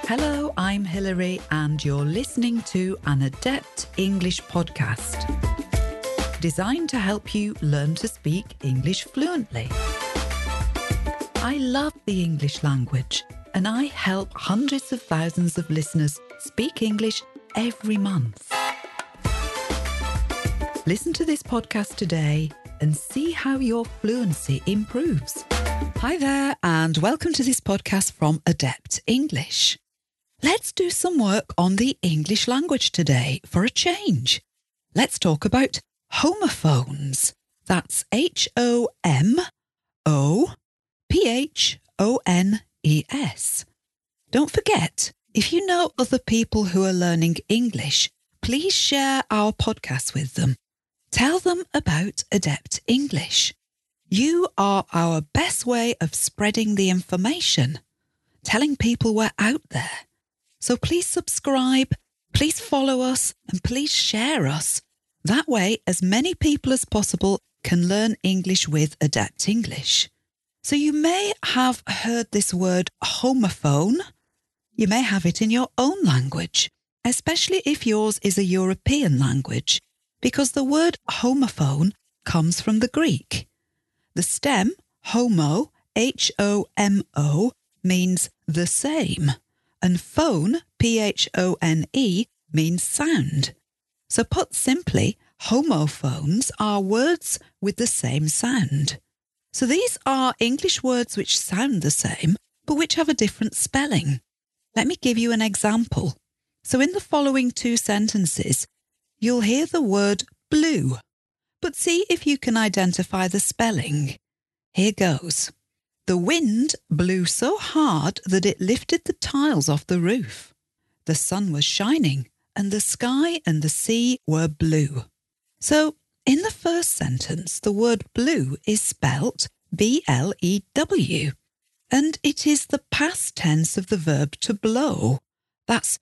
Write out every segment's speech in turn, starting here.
Hello, I'm Hilary and you're listening to an Adept English podcast designed to help you learn to speak English fluently. I love the English language and I help hundreds of thousands of listeners speak English every month. Listen to this podcast today and see how your fluency improves. Hi there and welcome to this podcast from Adept English. Let's do some work on the English language today for a change. Let's talk about homophones. That's HOMOPHONES. Don't forget, if you know other people who are learning English, please share our podcast with them. Tell them about Adept English. You are our best way of spreading the information, telling people we're out there. So please subscribe, please follow us, and please share us. That way, as many people as possible can learn English with Adept English. So you may have heard this word homophone. You may have it in your own language, especially if yours is a European language, because the word homophone comes from the Greek. The stem, homo, H-O-M-O, means the same. And phone, P-H-O-N-E, means sound. So put simply, homophones are words with the same sound. So these are English words which sound the same, but which have a different spelling. Let me give you an example. So in the following two sentences, you'll hear the word blue, but see if you can identify the spelling. Here goes. The wind blew so hard that it lifted the tiles off the roof. The sun was shining and the sky and the sea were blue. So, in the first sentence, the word blue is spelt B-L-E-W, and it is the past tense of the verb to blow. That's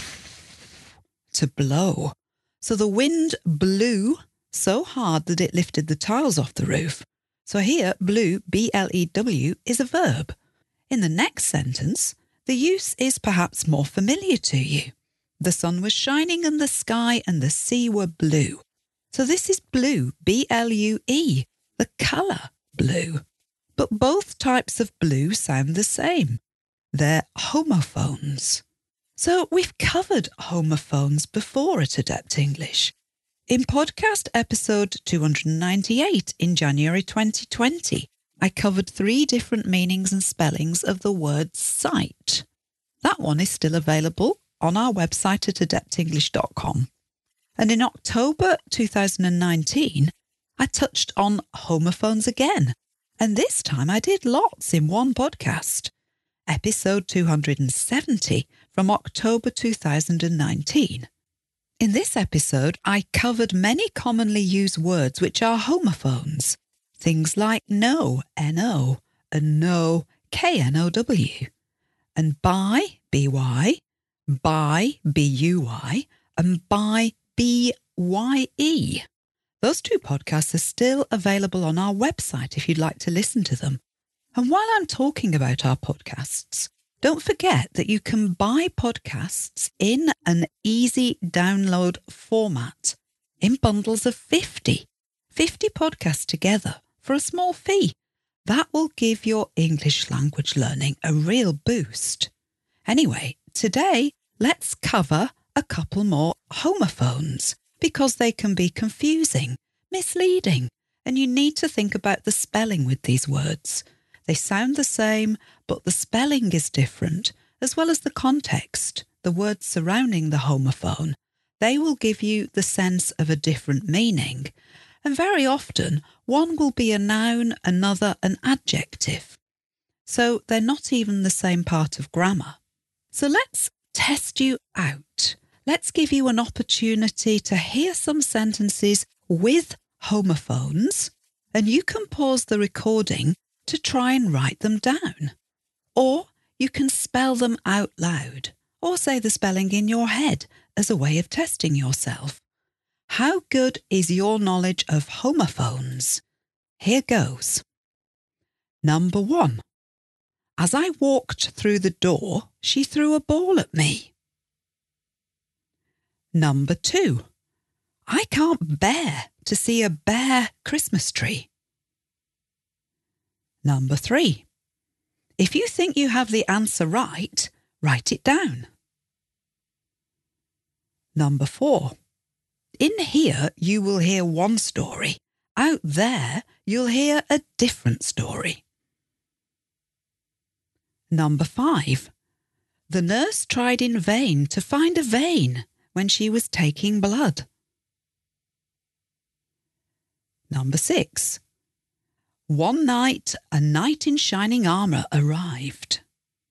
to blow. So the wind blew so hard that it lifted the tiles off the roof. So here, blew, B-L-E-W, is a verb. In the next sentence, the use is perhaps more familiar to you. The sun was shining and the sky and the sea were blue. So this is blue, B-L-U-E, the colour blue. But both types of blue sound the same. They're homophones. So we've covered homophones before at Adept English. In podcast episode 298 in January 2020, I covered 3 different meanings and spellings of the word sight. That one is still available on our website at adeptenglish.com. And in October 2019, I touched on homophones again. And this time I did lots in one podcast. Episode 270 from October 2019. In this episode, I covered many commonly used words which are homophones. Things like know, N-O, and know, K-N-O-W, and buy, B-Y, buy, B-U-Y, and buy, B-Y-E. Those 2 podcasts are still available on our website if you'd like to listen to them. And while I'm talking about our podcasts, don't forget that you can buy podcasts in an easy download format in bundles of 50 podcasts together for a small fee. That will give your English language learning a real boost. Anyway, today let's cover a couple more homophones because they can be confusing, misleading, and you need to think about the spelling with these words. They sound the same, but the spelling is different, as well as the context, the words surrounding the homophone. They will give you the sense of a different meaning. And very often, one will be a noun, another an adjective. So they're not even the same part of grammar. So let's test you out. Let's give you an opportunity to hear some sentences with homophones, and you can pause the recording to try and write them down. Or you can spell them out loud, or say the spelling in your head as a way of testing yourself. How good is your knowledge of homophones? Here goes. Number 1. As I walked through the door, she threw a ball at me. Number 2. I can't bear to see a bare Christmas tree. Number 3. If you think you have the answer right, write it down. Number 4. In here you will hear one story. Out there you'll hear a different story. Number 5. The nurse tried in vain to find a vein when she was taking blood. Number 6. One night, a knight in shining armour arrived.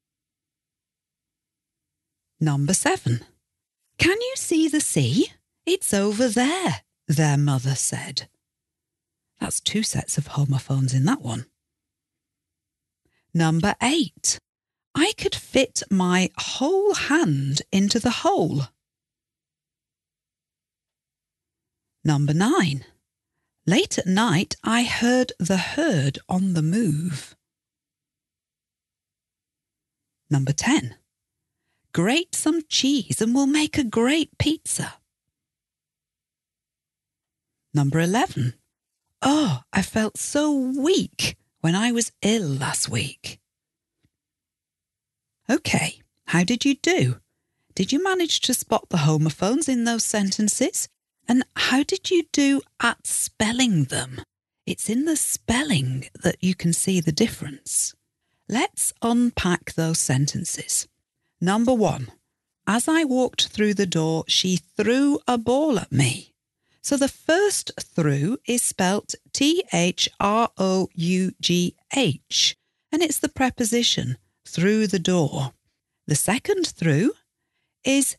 Number 7. Can you see the sea? It's over there, their mother said. That's 2 sets of homophones in that one. Number 8. I could fit my whole hand into the hole. Number 9. Late at night, I heard the herd on the move. Number 10. Grate some cheese and we'll make a great pizza. Number 11. Oh, I felt so weak when I was ill last week. Okay, how did you do? Did you manage to spot the homophones in those sentences? And how did you do at spelling them? It's in the spelling that you can see the difference. Let's unpack those sentences. Number 1. As I walked through the door, she threw a ball at me. So the first through is spelt Through, and it's the preposition through the door. The second through is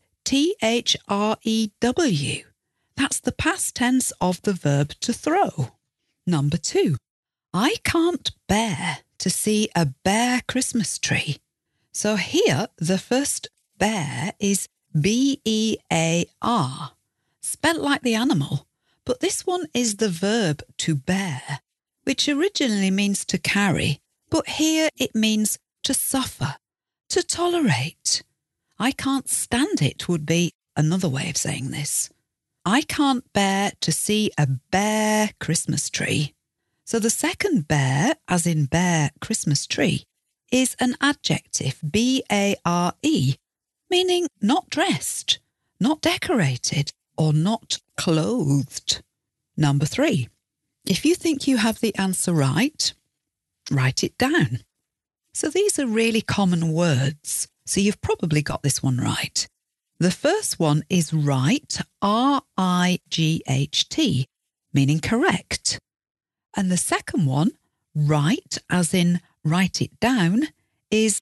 Threw. That's the past tense of the verb to throw. Number 2. I can't bear to see a bare Christmas tree. So here the first bear is B-E-A-R, spelt like the animal, but this one is the verb to bear, which originally means to carry, but here it means to suffer, to tolerate. I can't stand it would be another way of saying this. I can't bear to see a bare Christmas tree. So the second bare, as in bare Christmas tree, is an adjective, B-A-R-E, meaning not dressed, not decorated, or not clothed. Number 3. If you think you have the answer right, write it down. So these are really common words, so you've probably got this one right. The first one is right, R-I-G-H-T, meaning correct. And the second one, right, as in write it down, is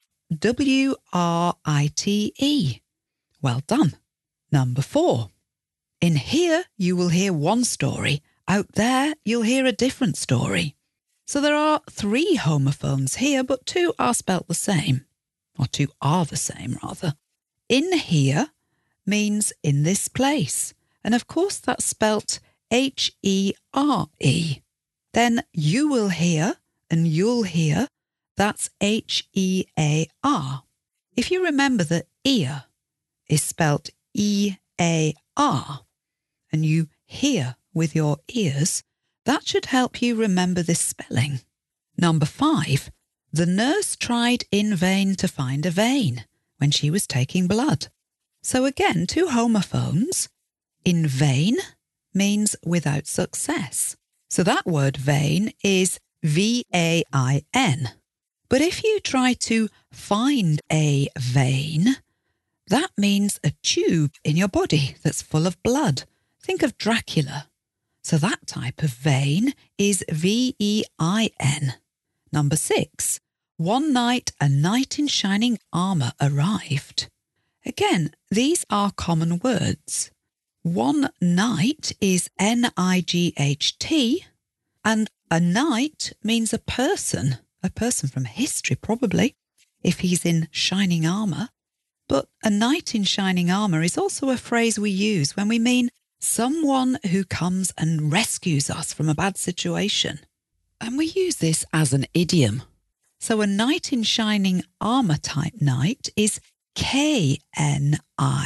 W-R-I-T-E. Well done. Number 4. In here you will hear one story. Out there you'll hear a different story. So there are 3 homophones here, but 2 are spelt the same. Or 2 are the same, rather. In here means in this place. And of course that's spelt H-E-R-E. Then you will hear and you'll hear, that's H-E-A-R. If you remember that ear is spelt E-A-R and you hear with your ears, that should help you remember this spelling. Number 5. The nurse tried in vain to find a vein when she was taking blood. So again, 2 homophones. In vain means without success. So that word vein is V-A-I-N. But if you try to find a vein, that means a tube in your body that's full of blood. Think of Dracula. So that type of vein is V-E-I-N. Number 6. One night, a knight in shining armour arrived. Again, these are common words. One night is N-I-G-H-T, and a knight means a person from history probably, if he's in shining armour. But a knight in shining armour is also a phrase we use when we mean someone who comes and rescues us from a bad situation. And we use this as an idiom. So a knight in shining armour type knight is Knight.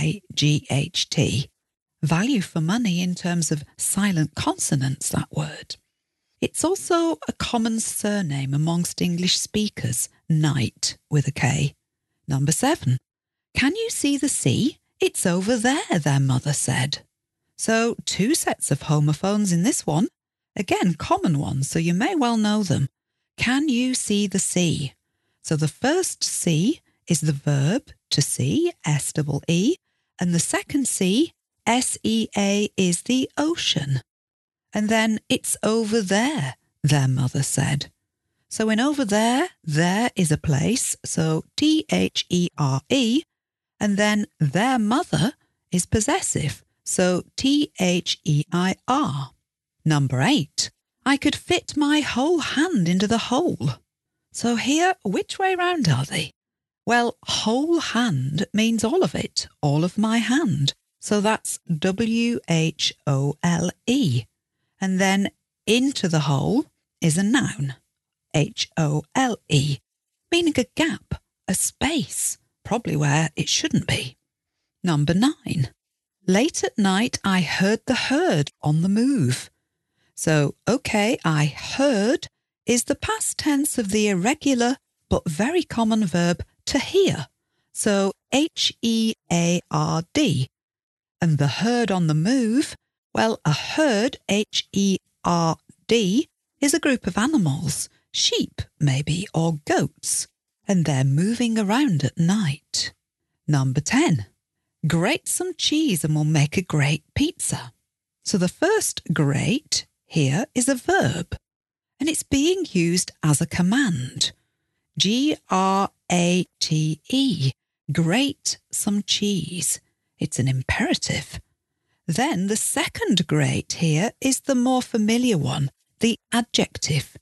Value for money in terms of silent consonants, that word. It's also a common surname amongst English speakers, Knight with a K. Number 7. Can you see the sea? It's over there, their mother said. So 2 sets of homophones in this one. Again, common ones, so you may well know them. Can you see the sea? So the first see is the verb to see, S-E-E, and the second see, S-E-A, is the ocean. And then it's over there, their mother said. So in over there is a place, so T-H-E-R-E, and then their mother is possessive, so T-H-E-I-R. Number 8, I could fit my whole hand into the hole. So here, which way round are they? Well, whole hand means all of it, all of my hand. So that's W-H-O-L-E. And then into the hole is a noun, H-O-L-E, meaning a gap, a space, probably where it shouldn't be. Number 9, late at night I heard the herd on the move. So, okay, I heard is the past tense of the irregular but very common verb to hear. So H-E-A-R-D. And the herd on the move, well, a herd, H-E-R-D, is a group of animals, sheep maybe, or goats, and they're moving around at night. Number 10, grate some cheese and we'll make a great pizza. So the first grate here is a verb, and it's being used as a command. G-R-A-T-E, grate some cheese. It's an imperative. Then the second grate here is the more familiar one, the adjective,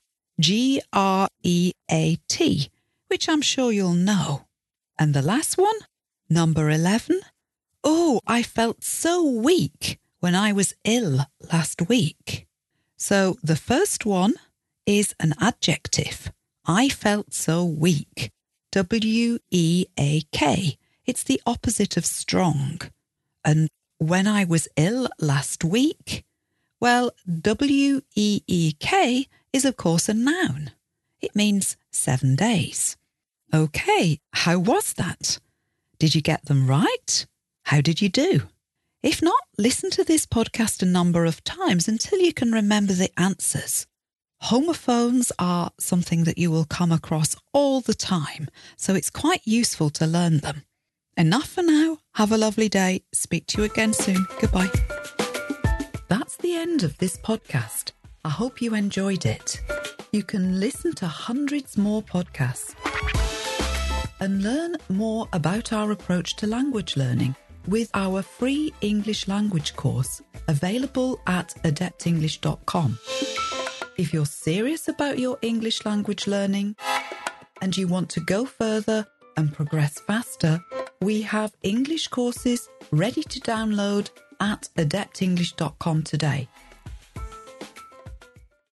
G-R-E-A-T, which I'm sure you'll know. And the last one, number 11, oh, I felt so weak when I was ill last week. So the first one is an adjective. I felt so weak. W-E-A-K. It's the opposite of strong. And when I was ill last week, well, W-E-E-K is of course a noun. It means 7 days. Okay, how was that? Did you get them right? How did you do? If not, listen to this podcast a number of times until you can remember the answers. Homophones are something that you will come across all the time, so it's quite useful to learn them. Enough for now. Have a lovely day. Speak to you again soon. Goodbye. That's the end of this podcast. I hope you enjoyed it. You can listen to hundreds more podcasts and learn more about our approach to language learning with our free English language course available at adeptenglish.com. If you're serious about your English language learning and you want to go further and progress faster, we have English courses ready to download at adeptenglish.com today.